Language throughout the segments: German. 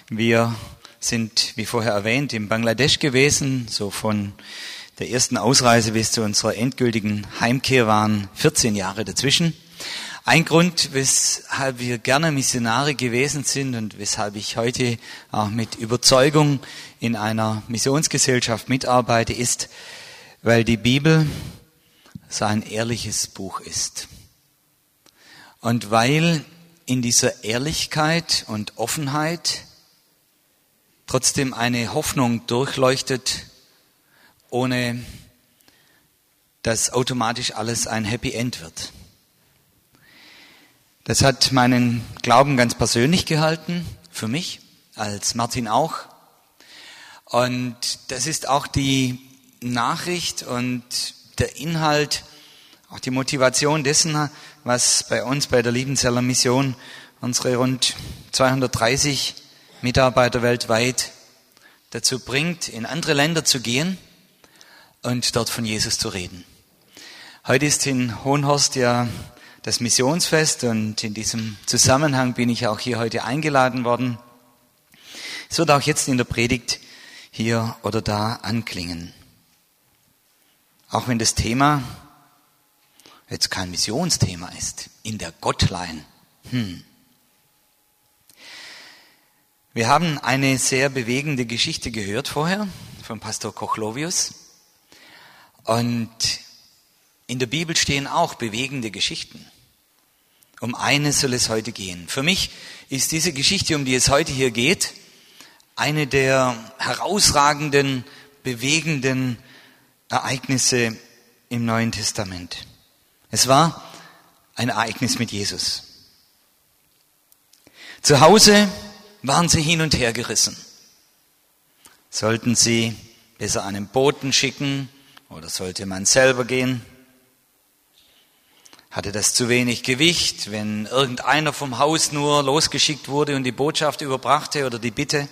Wir sind, wie vorher erwähnt, in Bangladesch gewesen. So von der ersten Ausreise bis zu unserer endgültigen Heimkehr waren 14 Jahre dazwischen. Ein Grund, weshalb wir gerne Missionare gewesen sind und weshalb ich heute auch mit Überzeugung in einer Missionsgesellschaft mitarbeite, ist, weil die Bibel so ein ehrliches Buch ist. Und weil in dieser Ehrlichkeit und Offenheit trotzdem eine Hoffnung durchleuchtet, ohne dass automatisch alles ein Happy End wird. Das hat meinen Glauben ganz persönlich gehalten, für mich, als Martin auch. Und das ist auch die Nachricht und der Inhalt, auch die Motivation dessen, was bei uns bei der Liebenzeller Mission unsere rund 230 Mitarbeiter weltweit dazu bringt, in andere Länder zu gehen und dort von Jesus zu reden. Heute ist in Hohenhorst ja das Missionsfest und in diesem Zusammenhang bin ich auch hier heute eingeladen worden. Es wird auch jetzt in der Predigt hier oder da anklingen. Auch wenn das Thema jetzt kein Missionsthema ist, in der Gottlein. Wir haben eine sehr bewegende Geschichte gehört vorher von Pastor Kochlovius. Und in der Bibel stehen auch bewegende Geschichten. Um eine soll es heute gehen. Für mich ist diese Geschichte, um die es heute hier geht, eine der herausragenden, bewegenden Ereignisse im Neuen Testament. Es war ein Ereignis mit Jesus. Zu Hause waren sie hin und her gerissen. Sollten sie besser einen Boten schicken oder sollte man selber gehen? Hatte das zu wenig Gewicht, wenn irgendeiner vom Haus nur losgeschickt wurde und die Botschaft überbrachte oder die Bitte?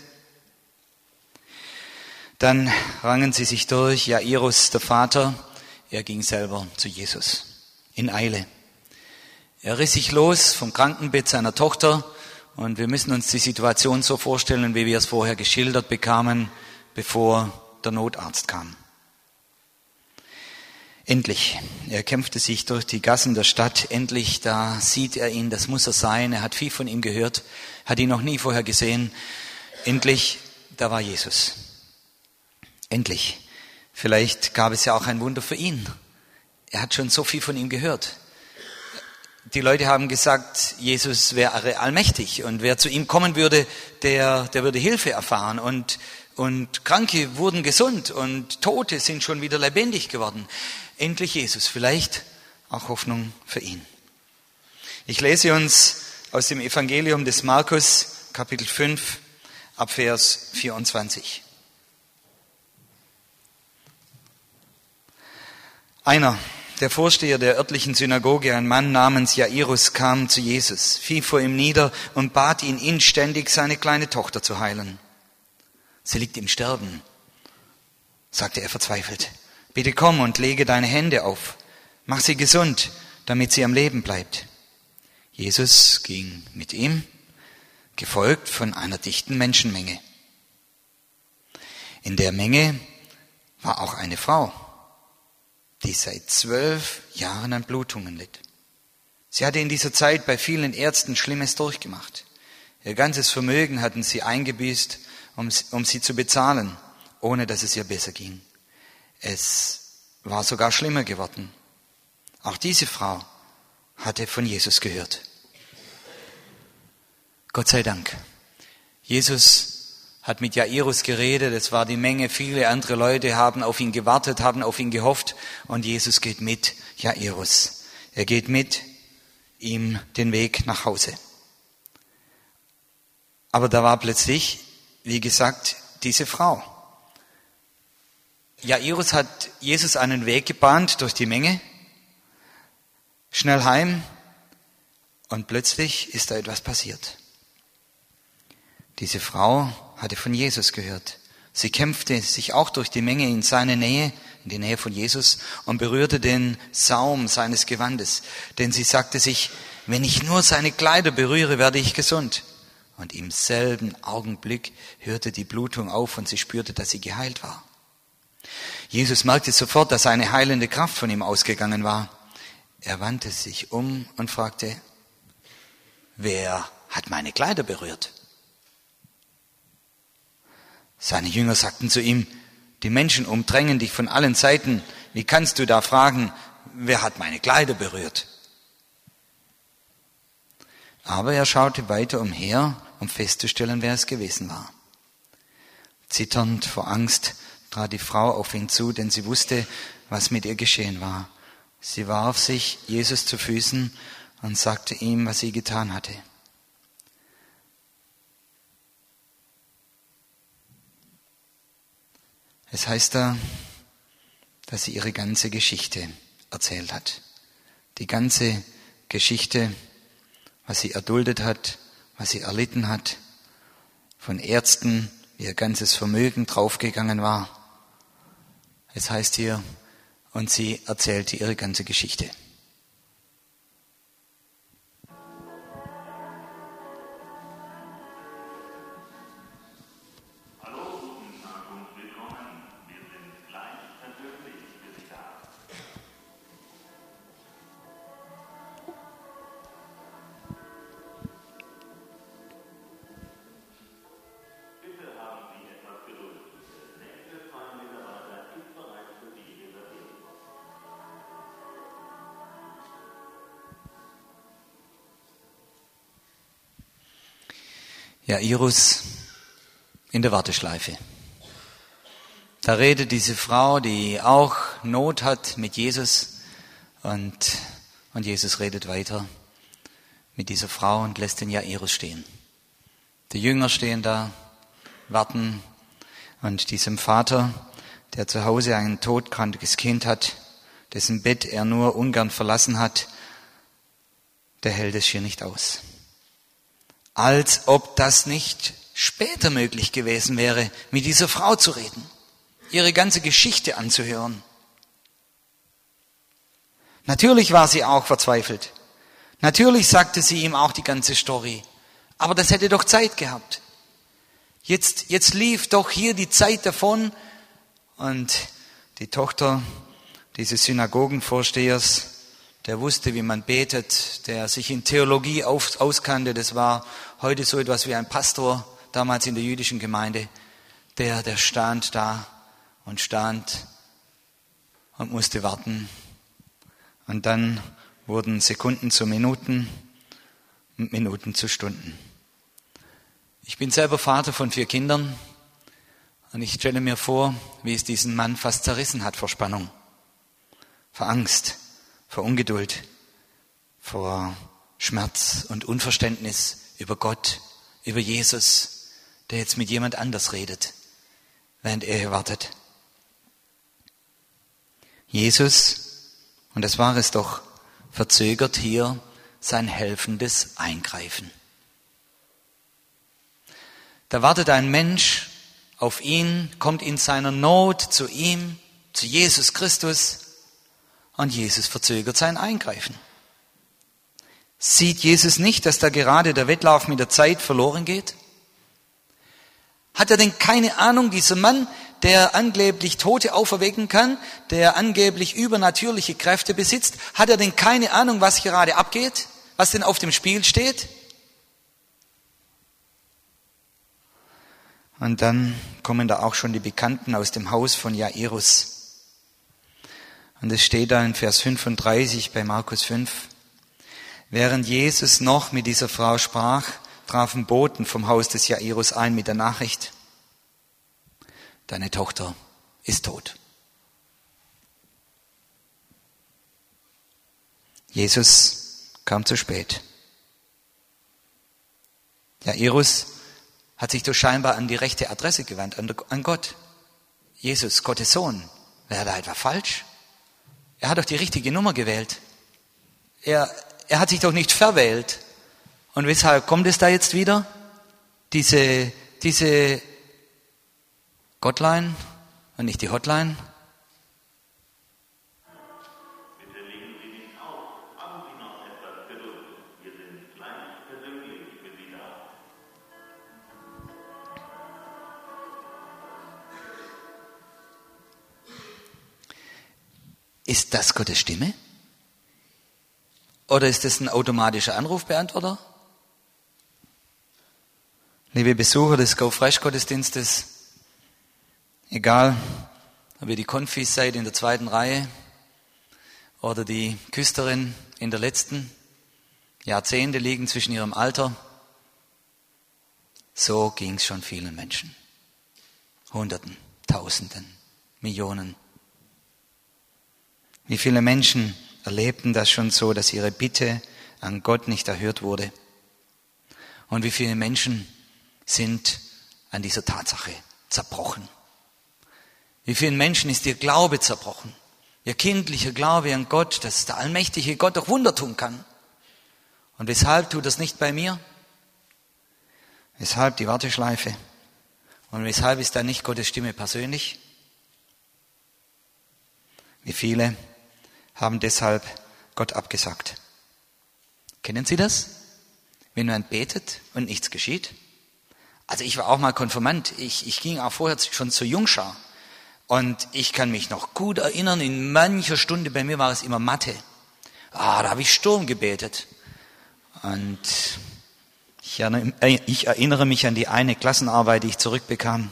Dann rangen sie sich durch. Jairus, der Vater, er ging selber zu Jesus in Eile. Er riss sich los vom Krankenbett seiner Tochter und wir müssen uns die Situation so vorstellen, wie wir es vorher geschildert bekamen, bevor der Notarzt kam. Endlich, er kämpfte sich durch die Gassen der Stadt, endlich, da sieht er ihn, das muss er sein, er hat viel von ihm gehört, hat ihn noch nie vorher gesehen, endlich, da war Jesus. Endlich, vielleicht gab es ja auch ein Wunder für ihn, er hat schon so viel von ihm gehört. Die Leute haben gesagt, Jesus wäre allmächtig und wer zu ihm kommen würde, der würde Hilfe erfahren und Kranke wurden gesund und Tote sind schon wieder lebendig geworden. Endlich Jesus, vielleicht auch Hoffnung für ihn. Ich lese uns aus dem Evangelium des Markus, Kapitel 5, ab Vers 24. Einer, der Vorsteher der örtlichen Synagoge, ein Mann namens Jairus, kam zu Jesus, fiel vor ihm nieder und bat ihn inständig, seine kleine Tochter zu heilen. Sie liegt im Sterben, sagte er verzweifelt. Bitte komm und lege deine Hände auf. Mach sie gesund, damit sie am Leben bleibt. Jesus ging mit ihm, gefolgt von einer dichten Menschenmenge. In der Menge war auch eine Frau, die seit 12 Jahren an Blutungen litt. Sie hatte in dieser Zeit bei vielen Ärzten Schlimmes durchgemacht. Ihr ganzes Vermögen hatten sie eingebüßt, um sie zu bezahlen, ohne dass es ihr besser ging. Es war sogar schlimmer geworden. Auch diese Frau hatte von Jesus gehört. Gott sei Dank. Jesus hat mit Jairus geredet, es war die Menge, viele andere Leute haben auf ihn gewartet, haben auf ihn gehofft und Jesus geht mit Jairus. Er geht mit ihm den Weg nach Hause. Aber da war plötzlich, wie gesagt, diese Frau. Jairus hat Jesus einen Weg gebahnt durch die Menge, schnell heim und plötzlich ist da etwas passiert. Diese Frau hatte von Jesus gehört. Sie kämpfte sich auch durch die Menge in seine Nähe, in die Nähe von Jesus und berührte den Saum seines Gewandes. Denn sie sagte sich, wenn ich nur seine Kleider berühre, werde ich gesund. Und im selben Augenblick hörte die Blutung auf und sie spürte, dass sie geheilt war. Jesus merkte sofort, dass eine heilende Kraft von ihm ausgegangen war. Er wandte sich um und fragte, wer hat meine Kleider berührt? Seine Jünger sagten zu ihm, die Menschen umdrängen dich von allen Seiten. Wie kannst du da fragen, wer hat meine Kleider berührt? Aber er schaute weiter umher, um festzustellen, wer es gewesen war. Zitternd vor Angst trat die Frau auf ihn zu, denn sie wusste, was mit ihr geschehen war. Sie warf sich Jesus zu Füßen und sagte ihm, was sie getan hatte. Es heißt da, dass sie ihre ganze Geschichte erzählt hat. Die ganze Geschichte, was sie erduldet hat, was sie erlitten hat, von Ärzten, wie ihr ganzes Vermögen draufgegangen war. Es heißt hier, und sie erzählte ihre ganze Geschichte. Jairus in der Warteschleife. Da redet diese Frau, die auch Not hat mit Jesus und Jesus redet weiter mit dieser Frau und lässt den Jairus stehen. Die Jünger stehen da, warten und diesem Vater, der zu Hause ein todkrankes Kind hat, dessen Bett er nur ungern verlassen hat, der hält es hier nicht aus. Als ob das nicht später möglich gewesen wäre, mit dieser Frau zu reden, ihre ganze Geschichte anzuhören. Natürlich war sie auch verzweifelt. Natürlich sagte sie ihm auch die ganze Story. Aber das hätte doch Zeit gehabt. Jetzt lief doch hier die Zeit davon. Und die Tochter dieses Synagogenvorstehers, der wusste, wie man betet, der sich in Theologie auskannte, das war heute so etwas wie ein Pastor, damals in der jüdischen Gemeinde, der stand da und musste warten. Und dann wurden Sekunden zu Minuten und Minuten zu Stunden. Ich bin selber Vater von 4 Kindern und ich stelle mir vor, wie es diesen Mann fast zerrissen hat vor Spannung, vor Angst, vor Ungeduld, vor Schmerz und Unverständnis über Gott, über Jesus, der jetzt mit jemand anders redet, während er hier wartet. Jesus, und das war es doch, verzögert hier sein helfendes Eingreifen. Da wartet ein Mensch auf ihn, kommt in seiner Not zu ihm, zu Jesus Christus, und Jesus verzögert sein Eingreifen. Sieht Jesus nicht, dass da gerade der Wettlauf mit der Zeit verloren geht? Hat er denn keine Ahnung, dieser Mann, der angeblich Tote auferwecken kann, der angeblich übernatürliche Kräfte besitzt, hat er denn keine Ahnung, was gerade abgeht, was denn auf dem Spiel steht? Und dann kommen da auch schon die Bekannten aus dem Haus von Jairus. Und es steht da in Vers 35 bei Markus 5. Während Jesus noch mit dieser Frau sprach, trafen Boten vom Haus des Jairus ein mit der Nachricht: Deine Tochter ist tot. Jesus kam zu spät. Jairus hat sich doch scheinbar an die rechte Adresse gewandt, an Gott. Jesus, Gottes Sohn, wäre da etwa falsch? Er hat doch die richtige Nummer gewählt. Er hat sich doch nicht verwählt. Und weshalb kommt es da jetzt wieder? Diese Gottline und nicht die Hotline? Bitte legen Sie nicht auf. Haben Sie noch etwas Geduld. Wir sind gleich persönlich für Sie da. Ist das Gottes Stimme? Oder ist das ein automatischer Anrufbeantworter? Liebe Besucher des Go-Fresh-Gottesdienstes, egal, ob ihr die Konfis seid in der 2. Reihe oder die Küsterin in der letzten, Jahrzehnte liegen zwischen ihrem Alter, so ging es schon vielen Menschen. Hunderten, Tausenden, Millionen. Wie viele Menschen erlebten das schon so, dass ihre Bitte an Gott nicht erhört wurde? Und wie viele Menschen sind an dieser Tatsache zerbrochen? Wie vielen Menschen ist ihr Glaube zerbrochen? Ihr kindlicher Glaube an Gott, dass der allmächtige Gott doch Wunder tun kann. Und weshalb tut er es nicht bei mir? Weshalb die Warteschleife? Und weshalb ist da nicht Gottes Stimme persönlich? Wie viele haben deshalb Gott abgesagt? Kennen Sie das? Wenn man betet und nichts geschieht? Also ich war auch mal Konfirmand. Ich ging auch vorher schon zur Jungschar. Und ich kann mich noch gut erinnern, in mancher Stunde, bei mir war es immer Mathe. Da habe ich Sturm gebetet. Und ich erinnere mich an die eine Klassenarbeit, die ich zurückbekam.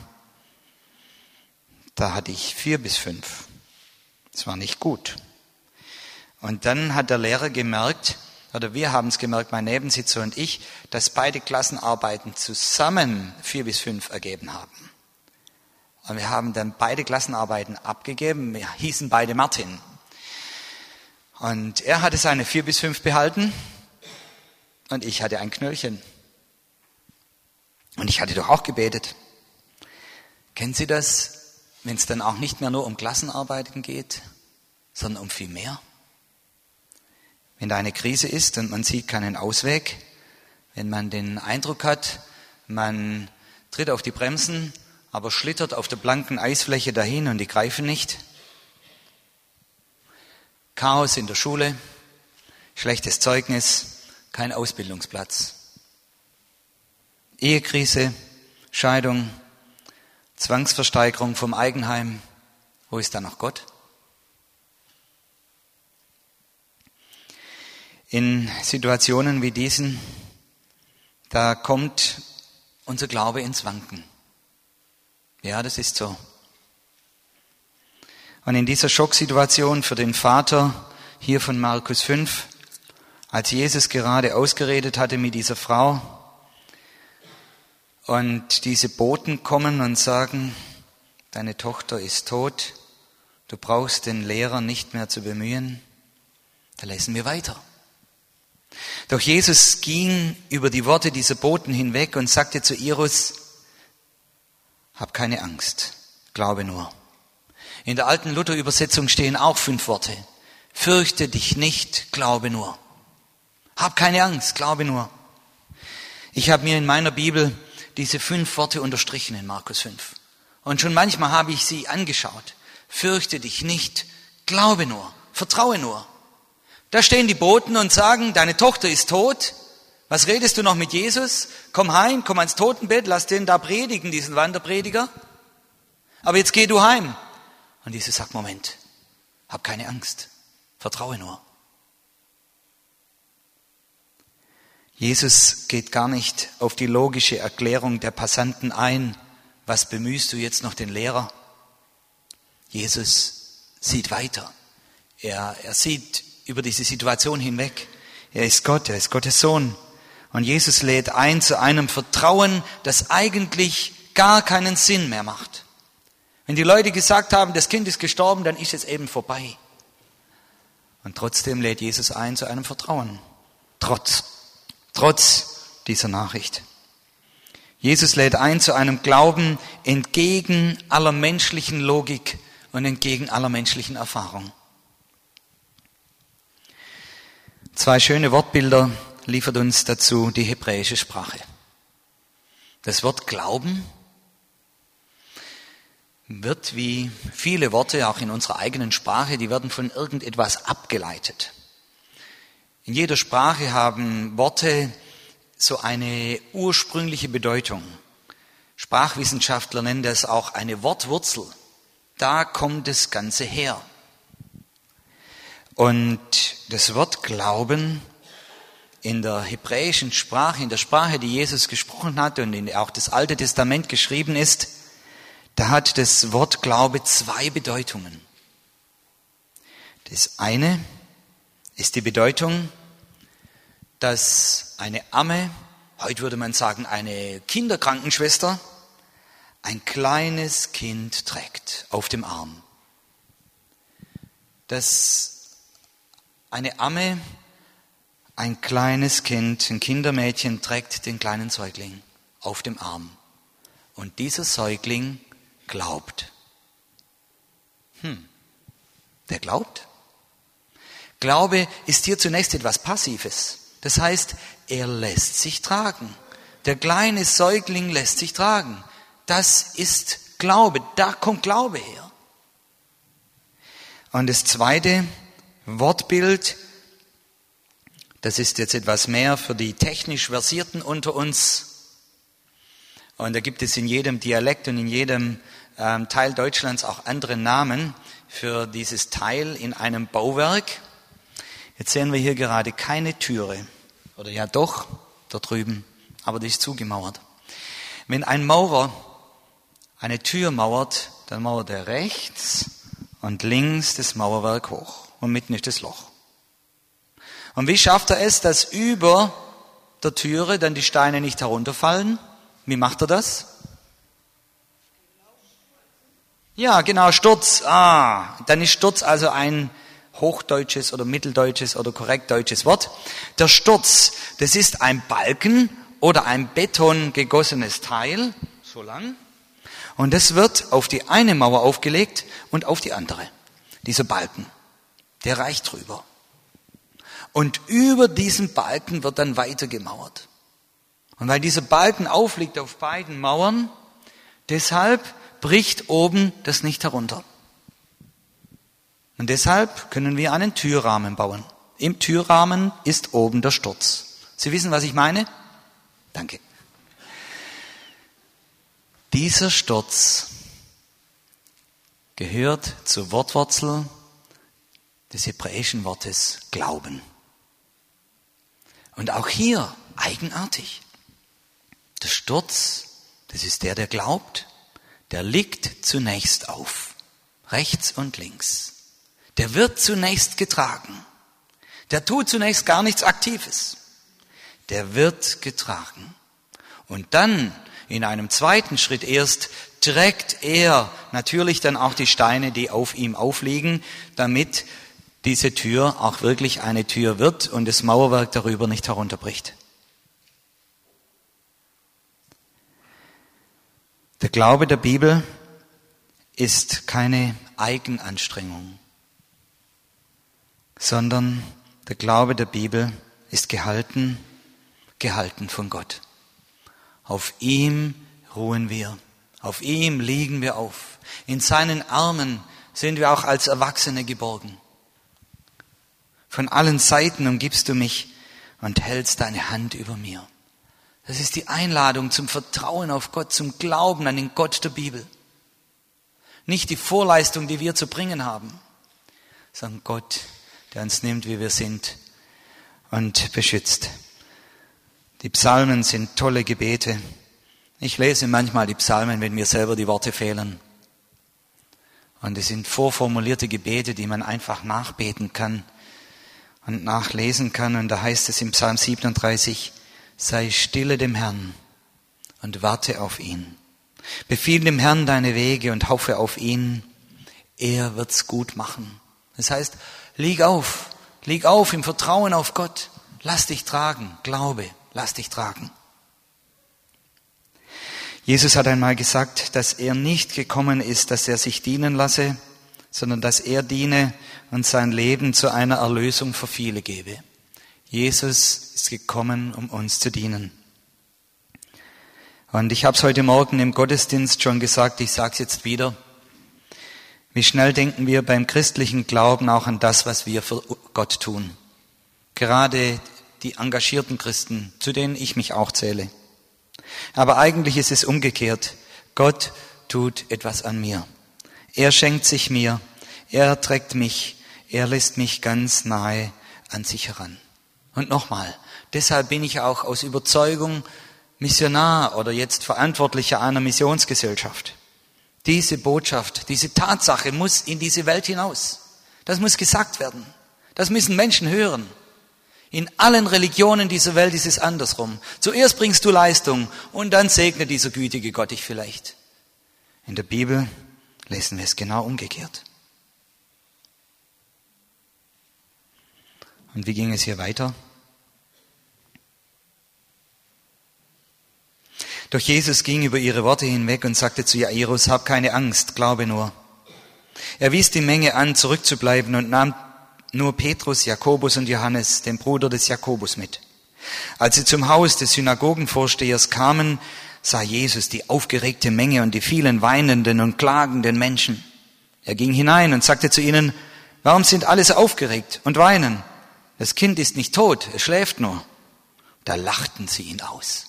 Da hatte ich 4 bis 5. Das war nicht gut. Und dann hat der Lehrer gemerkt, oder wir haben es gemerkt, mein Nebensitzer und ich, dass beide Klassenarbeiten zusammen 4 bis 5 ergeben haben. Und wir haben dann beide Klassenarbeiten abgegeben. Wir hießen beide Martin. Und er hatte seine 4 bis 5 behalten und ich hatte ein Knöllchen. Und ich hatte doch auch gebetet. Kennen Sie das, wenn es dann auch nicht mehr nur um Klassenarbeiten geht, sondern um viel mehr? Wenn da eine Krise ist und man sieht keinen Ausweg, wenn man den Eindruck hat, man tritt auf die Bremsen, aber schlittert auf der blanken Eisfläche dahin und die greifen nicht. Chaos in der Schule, schlechtes Zeugnis, kein Ausbildungsplatz. Ehekrise, Scheidung, Zwangsversteigerung vom Eigenheim. Wo ist da noch Gott? In Situationen wie diesen, da kommt unser Glaube ins Wanken. Ja, das ist so. Und in dieser Schocksituation für den Vater hier von Markus 5, als Jesus gerade ausgeredet hatte mit dieser Frau und diese Boten kommen und sagen, deine Tochter ist tot, du brauchst den Lehrer nicht mehr zu bemühen, da lesen wir weiter. Doch Jesus ging über die Worte dieser Boten hinweg und sagte zu Jairus, hab keine Angst, glaube nur. In der alten Luther-Übersetzung stehen auch 5 Worte. Fürchte dich nicht, glaube nur. Hab keine Angst, glaube nur. Ich habe mir in meiner Bibel diese 5 Worte unterstrichen in Markus 5. Und schon manchmal habe ich sie angeschaut. Fürchte dich nicht, glaube nur, vertraue nur. Da stehen die Boten und sagen, deine Tochter ist tot. Was redest du noch mit Jesus? Komm heim, komm ans Totenbett, lass den da predigen, diesen Wanderprediger. Aber jetzt geh du heim. Und Jesus sagt, Moment, hab keine Angst, vertraue nur. Jesus geht gar nicht auf die logische Erklärung der Passanten ein. Was bemühst du jetzt noch den Lehrer? Jesus sieht weiter. Er sieht über diese Situation hinweg. Er ist Gott, er ist Gottes Sohn. Und Jesus lädt ein zu einem Vertrauen, das eigentlich gar keinen Sinn mehr macht. Wenn die Leute gesagt haben, das Kind ist gestorben, dann ist es eben vorbei. Und trotzdem lädt Jesus ein zu einem Vertrauen. Trotz dieser Nachricht. Jesus lädt ein zu einem Glauben entgegen aller menschlichen Logik und entgegen aller menschlichen Erfahrung. 2 schöne Wortbilder liefert uns dazu die hebräische Sprache. Das Wort Glauben wird wie viele Worte, auch in unserer eigenen Sprache, die werden von irgendetwas abgeleitet. In jeder Sprache haben Worte so eine ursprüngliche Bedeutung. Sprachwissenschaftler nennen das auch eine Wortwurzel. Da kommt das Ganze her. Und das Wort Glauben in der hebräischen Sprache, in der Sprache, die Jesus gesprochen hat und in auch das Alte Testament geschrieben ist, da hat das Wort Glaube zwei Bedeutungen. Das eine ist die Bedeutung, dass eine Amme, heute würde man sagen eine Kinderkrankenschwester, ein kleines Kind trägt auf dem Arm. Dass eine Amme ein kleines Kind, ein Kindermädchen trägt den kleinen Säugling auf dem Arm. Und dieser Säugling glaubt. Der glaubt? Glaube ist hier zunächst etwas Passives. Das heißt, er lässt sich tragen. Der kleine Säugling lässt sich tragen. Das ist Glaube. Da kommt Glaube her. Und das zweite Wortbild, das ist jetzt etwas mehr für die technisch Versierten unter uns. Und da gibt es in jedem Dialekt und in jedem Teil Deutschlands auch andere Namen für dieses Teil in einem Bauwerk. Jetzt sehen wir hier gerade keine Türe. Oder ja doch, da drüben, aber die ist zugemauert. Wenn ein Maurer eine Tür mauert, dann mauert er rechts und links das Mauerwerk hoch. Und mitten ist das Loch. Und wie schafft er es, dass über der Türe dann die Steine nicht herunterfallen? Wie macht er das? Ja, genau, Sturz. Dann ist Sturz also ein hochdeutsches oder mitteldeutsches oder korrekt deutsches Wort. Der Sturz, das ist ein Balken oder ein betongegossenes Teil, so lang. Und das wird auf die eine Mauer aufgelegt und auf die andere. Dieser Balken, der reicht drüber. Und über diesen Balken wird dann weiter gemauert. Und weil dieser Balken aufliegt auf beiden Mauern, deshalb bricht oben das nicht herunter. Und deshalb können wir einen Türrahmen bauen. Im Türrahmen ist oben der Sturz. Sie wissen, was ich meine? Danke. Dieser Sturz gehört zur Wortwurzel des hebräischen Wortes Glauben. Und auch hier eigenartig. Der Sturz, das ist der glaubt, der liegt zunächst auf, rechts und links. Der wird zunächst getragen. Der tut zunächst gar nichts Aktives. Der wird getragen. Und dann, in einem zweiten Schritt erst, trägt er natürlich dann auch die Steine, die auf ihm aufliegen, damit diese Tür auch wirklich eine Tür wird und das Mauerwerk darüber nicht herunterbricht. Der Glaube der Bibel ist keine Eigenanstrengung, sondern der Glaube der Bibel ist gehalten von Gott. Auf ihm ruhen wir, auf ihm liegen wir auf. In seinen Armen sind wir auch als Erwachsene geborgen. Von allen Seiten umgibst du mich und hältst deine Hand über mir. Das ist die Einladung zum Vertrauen auf Gott, zum Glauben an den Gott der Bibel. Nicht die Vorleistung, die wir zu bringen haben, sondern Gott, der uns nimmt, wie wir sind und beschützt. Die Psalmen sind tolle Gebete. Ich lese manchmal die Psalmen, wenn mir selber die Worte fehlen. Und es sind vorformulierte Gebete, die man einfach nachbeten kann und nachlesen kann. Und da heißt es im Psalm 37, sei stille dem Herrn und warte auf ihn. Befiehl dem Herrn deine Wege und hoffe auf ihn. Er wird's gut machen. Das heißt, lieg auf im Vertrauen auf Gott. Lass dich tragen, glaube, lass dich tragen. Jesus hat einmal gesagt, dass er nicht gekommen ist, dass er sich dienen lasse, sondern dass er diene und sein Leben zu einer Erlösung für viele gebe. Jesus ist gekommen, um uns zu dienen. Und ich habe es heute Morgen im Gottesdienst schon gesagt, ich sage es jetzt wieder. Wie schnell denken wir beim christlichen Glauben auch an das, was wir für Gott tun. Gerade die engagierten Christen, zu denen ich mich auch zähle. Aber eigentlich ist es umgekehrt. Gott tut etwas an mir. Er schenkt sich mir. Er trägt mich. Er lässt mich ganz nahe an sich heran. Und nochmal, deshalb bin ich auch aus Überzeugung Missionar oder jetzt Verantwortlicher einer Missionsgesellschaft. Diese Botschaft, diese Tatsache muss in diese Welt hinaus. Das muss gesagt werden. Das müssen Menschen hören. In allen Religionen dieser Welt ist es andersrum. Zuerst bringst du Leistung und dann segnet dieser gütige Gott dich vielleicht. In der Bibel lesen wir es genau umgekehrt. Und wie ging es hier weiter? Doch Jesus ging über ihre Worte hinweg und sagte zu Jairus, hab keine Angst, glaube nur. Er wies die Menge an, zurückzubleiben und nahm nur Petrus, Jakobus und Johannes, den Bruder des Jakobus, mit. Als sie zum Haus des Synagogenvorstehers kamen, sah Jesus die aufgeregte Menge und die vielen weinenden und klagenden Menschen. Er ging hinein und sagte zu ihnen, warum sind alle so aufgeregt und weinen? Das Kind ist nicht tot, es schläft nur. Da lachten sie ihn aus.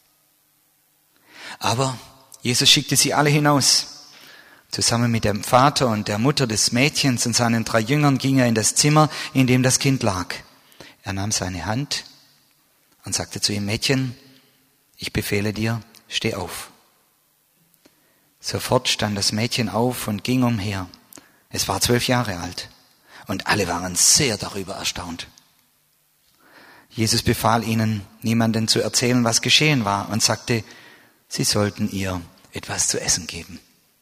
Aber Jesus schickte sie alle hinaus. Zusammen mit dem Vater und der Mutter des Mädchens und seinen 3 Jüngern ging er in das Zimmer, in dem das Kind lag. Er nahm seine Hand und sagte zu ihm, Mädchen, ich befehle dir, steh auf. Sofort stand das Mädchen auf und ging umher. Es war 12 Jahre alt und alle waren sehr darüber erstaunt. Jesus befahl ihnen, niemandem zu erzählen, was geschehen war und sagte, sie sollten ihr etwas zu essen geben.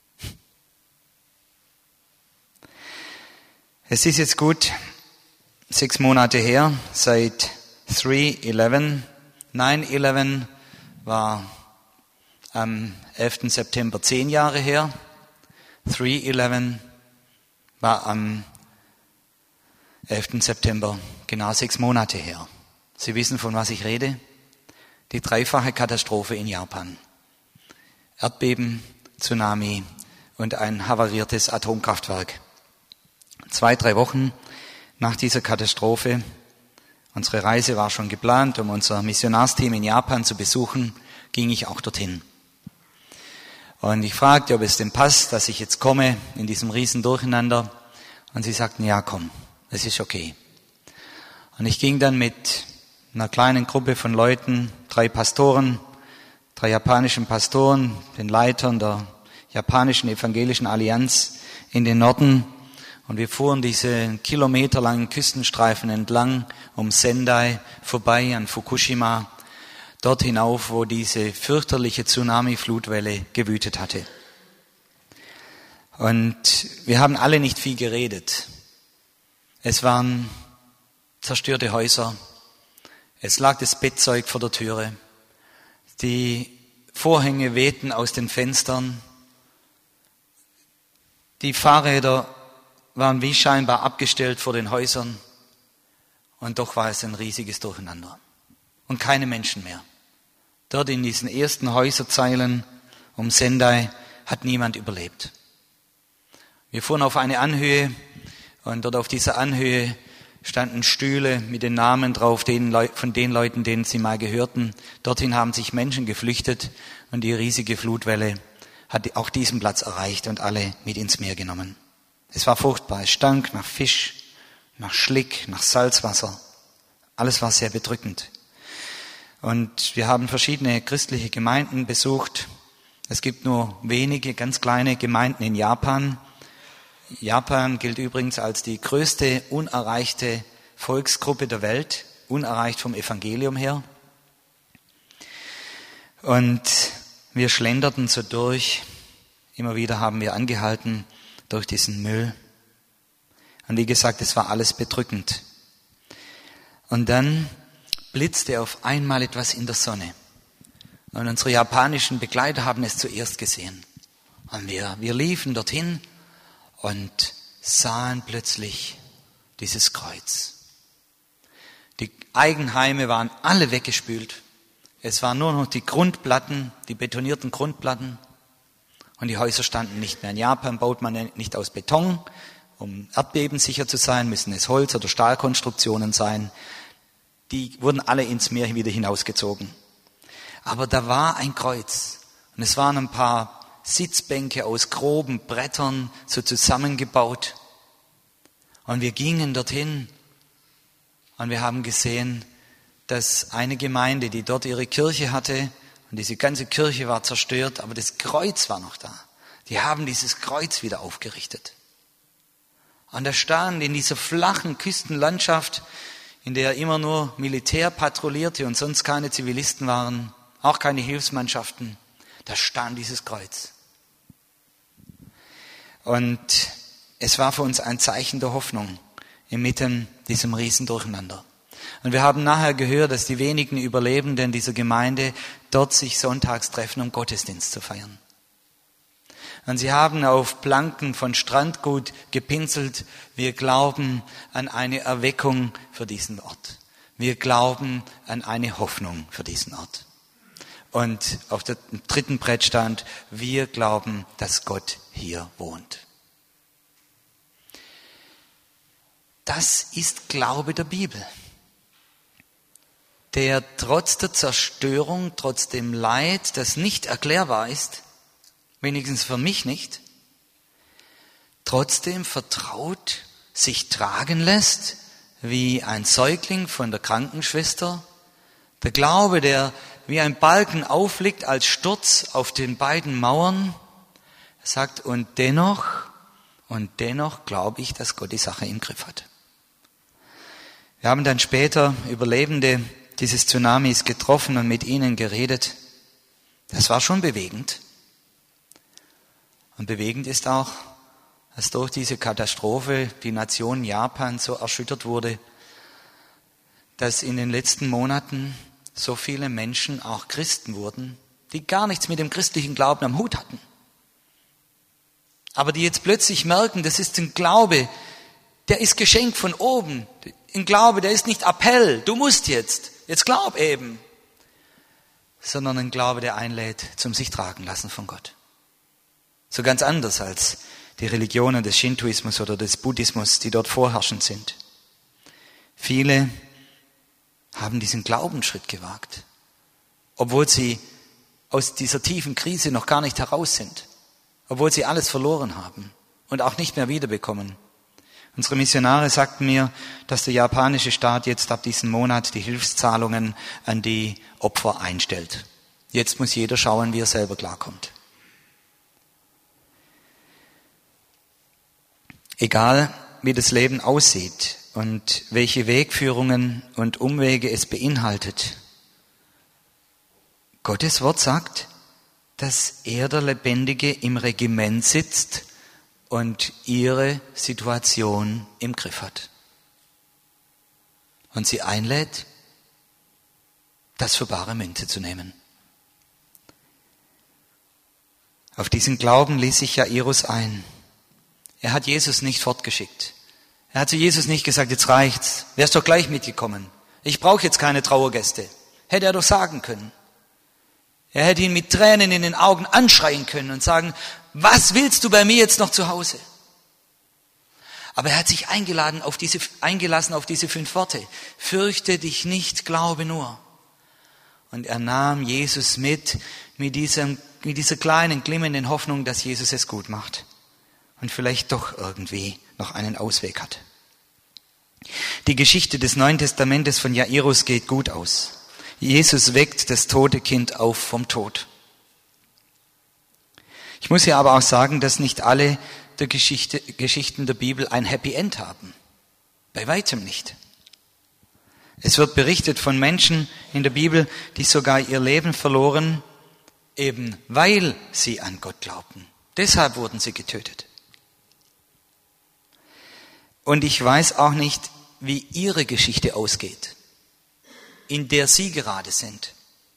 Es ist jetzt gut 6 Monate her, seit 3/11. 9/11 war am 11. September 10 Jahre her. 3/11 war am 11. September genau 6 Monate her. Sie wissen, von was ich rede? Die 3-fache Katastrophe in Japan. Erdbeben, Tsunami und ein havariertes Atomkraftwerk. 2-3 Wochen nach dieser Katastrophe, unsere Reise war schon geplant, um unser Missionarsteam in Japan zu besuchen, ging ich auch dorthin. Und ich fragte, ob es denn passt, dass ich jetzt komme in diesem riesen Durcheinander. Und sie sagten, ja komm, es ist okay. Und ich ging dann mit einer kleinen Gruppe von Leuten, 3 Pastoren, 3 japanischen Pastoren, den Leitern der japanischen evangelischen Allianz in den Norden. Und wir fuhren diese kilometerlangen Küstenstreifen entlang um Sendai vorbei an Fukushima, dort hinauf, wo diese fürchterliche Tsunami-Flutwelle gewütet hatte. Und wir haben alle nicht viel geredet. Es waren zerstörte Häuser. Es lag das Bettzeug vor der Türe. Die Vorhänge wehten aus den Fenstern. Die Fahrräder waren wie scheinbar abgestellt vor den Häusern. Und doch war es ein riesiges Durcheinander. Und keine Menschen mehr. Dort in diesen ersten Häuserzeilen um Sendai hat niemand überlebt. Wir fuhren auf eine Anhöhe und dort auf dieser Anhöhe standen Stühle mit den Namen drauf von den Leuten, denen sie mal gehörten. Dorthin haben sich Menschen geflüchtet und die riesige Flutwelle hat auch diesen Platz erreicht und alle mit ins Meer genommen. Es war furchtbar, es stank nach Fisch, nach Schlick, nach Salzwasser. Alles war sehr bedrückend. Und wir haben verschiedene christliche Gemeinden besucht. Es gibt nur wenige, ganz kleine Gemeinden in Japan. Japan gilt übrigens als die größte unerreichte Volksgruppe der Welt, unerreicht vom Evangelium her. Und wir schlenderten so durch. Immer wieder haben wir angehalten durch diesen Müll. Und wie gesagt, es war alles bedrückend. Und dann blitzte auf einmal etwas in der Sonne. Und unsere japanischen Begleiter haben es zuerst gesehen. Und wir liefen dorthin und sahen plötzlich dieses Kreuz. Die Eigenheime waren alle weggespült. Es waren nur noch die Grundplatten, die betonierten Grundplatten. Und die Häuser standen nicht mehr. In Japan baut man nicht aus Beton. Um erdbebensicher zu sein, müssen es Holz- oder Stahlkonstruktionen sein. Die wurden alle ins Meer wieder hinausgezogen. Aber da war ein Kreuz. Und es waren ein paar Sitzbänke aus groben Brettern so zusammengebaut. Und wir gingen dorthin und wir haben gesehen, dass eine Gemeinde, die dort ihre Kirche hatte, und diese ganze Kirche war zerstört, aber das Kreuz war noch da. Die haben dieses Kreuz wieder aufgerichtet. Und da stand in dieser flachen Küstenlandschaft, in der immer nur Militär patrouillierte und sonst keine Zivilisten waren, auch keine Hilfsmannschaften, da stand dieses Kreuz. Und es war für uns ein Zeichen der Hoffnung inmitten diesem Riesendurcheinander. Und wir haben nachher gehört, dass die wenigen Überlebenden dieser Gemeinde dort sich sonntags treffen, um Gottesdienst zu feiern. Und sie haben auf Planken von Strandgut gepinselt: wir glauben an eine Erweckung für diesen Ort. Wir glauben an eine Hoffnung für diesen Ort. Und auf dem dritten Brett stand: wir glauben, dass Gott hier wohnt. Das ist Glaube der Bibel, der trotz der Zerstörung, trotz dem Leid, das nicht erklärbar ist, wenigstens für mich nicht, trotzdem vertraut sich tragen lässt, wie ein Säugling von der Krankenschwester. Der Glaube, der wie ein Balken aufliegt als Sturz auf den beiden Mauern, sagt: und dennoch glaube ich, dass Gott die Sache im Griff hat. Wir haben dann später Überlebende dieses Tsunamis getroffen und mit ihnen geredet. Das war schon bewegend. Und bewegend ist auch, dass durch diese Katastrophe die Nation Japan so erschüttert wurde, dass in den letzten Monaten so viele Menschen auch Christen wurden, die gar nichts mit dem christlichen Glauben am Hut hatten. Aber die jetzt plötzlich merken, das ist ein Glaube, der ist geschenkt von oben. Ein Glaube, der ist nicht Appell, du musst jetzt glaub eben. Sondern ein Glaube, der einlädt zum sich tragen lassen von Gott. So ganz anders als die Religionen des Shintoismus oder des Buddhismus, die dort vorherrschend sind. Viele haben diesen Glaubensschritt gewagt, obwohl sie aus dieser tiefen Krise noch gar nicht heraus sind, obwohl sie alles verloren haben und auch nicht mehr wiederbekommen. Unsere Missionare sagten mir, dass der japanische Staat jetzt ab diesem Monat die Hilfszahlungen an die Opfer einstellt. Jetzt muss jeder schauen, wie er selber klarkommt. Egal, wie das Leben aussieht und welche Wegführungen und Umwege es beinhaltet, Gottes Wort sagt, dass er, der Lebendige, im Regiment sitzt und ihre Situation im Griff hat. Und sie einlädt, das für bare Münze zu nehmen. Auf diesen Glauben ließ sich Jairus ein. Er hat Jesus nicht fortgeschickt. Er hat zu Jesus nicht gesagt: jetzt reicht's, wärst doch gleich mitgekommen. Ich brauche jetzt keine Trauergäste. Hätte er doch sagen können. Er hätte ihn mit Tränen in den Augen anschreien können und sagen: was willst du bei mir jetzt noch zu Hause? Aber er hat sich eingelassen auf diese 5 Worte. Fürchte dich nicht, glaube nur. Und er nahm Jesus mit dieser kleinen, glimmenden Hoffnung, dass Jesus es gut macht. Und vielleicht doch irgendwie noch einen Ausweg hat. Die Geschichte des Neuen Testamentes von Jairus geht gut aus. Jesus weckt das tote Kind auf vom Tod. Ich muss ja aber auch sagen, dass nicht alle der Geschichten der Bibel ein Happy End haben. Bei weitem nicht. Es wird berichtet von Menschen in der Bibel, die sogar ihr Leben verloren, eben weil sie an Gott glaubten. Deshalb wurden sie getötet. Und ich weiß auch nicht, wie ihre Geschichte ausgeht, in der sie gerade sind.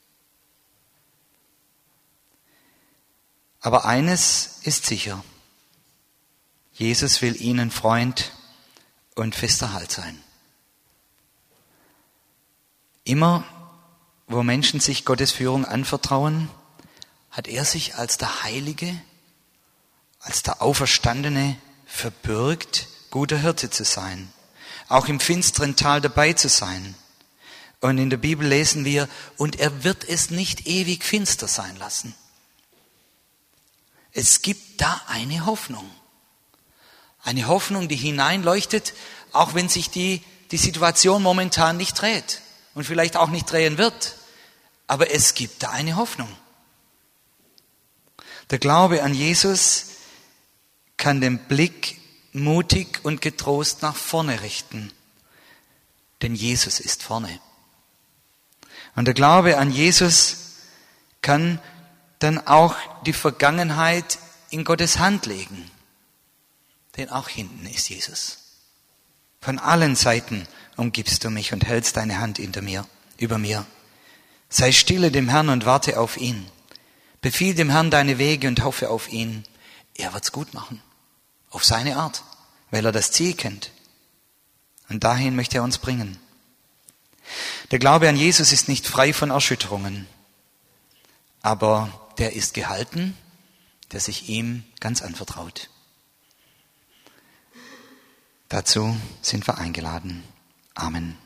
Aber eines ist sicher: Jesus will ihnen Freund und fester Halt sein. Immer, wo Menschen sich Gottes Führung anvertrauen, hat er sich als der Heilige, als der Auferstandene verbürgt, guter Hirte zu sein, auch im finsteren Tal dabei zu sein. Und in der Bibel lesen wir: und er wird es nicht ewig finster sein lassen. Es gibt da eine Hoffnung. Eine Hoffnung, die hineinleuchtet, auch wenn sich die Situation momentan nicht dreht und vielleicht auch nicht drehen wird. Aber es gibt da eine Hoffnung. Der Glaube an Jesus kann den Blick mutig und getrost nach vorne richten. Denn Jesus ist vorne. Und der Glaube an Jesus kann dann auch die Vergangenheit in Gottes Hand legen. Denn auch hinten ist Jesus. Von allen Seiten umgibst du mich und hältst deine Hand über mir. Sei stille dem Herrn und warte auf ihn. Befiehl dem Herrn deine Wege und hoffe auf ihn. Er wird's gut machen. Auf seine Art, weil er das Ziel kennt. Und dahin möchte er uns bringen. Der Glaube an Jesus ist nicht frei von Erschütterungen, aber der ist gehalten, der sich ihm ganz anvertraut. Dazu sind wir eingeladen. Amen.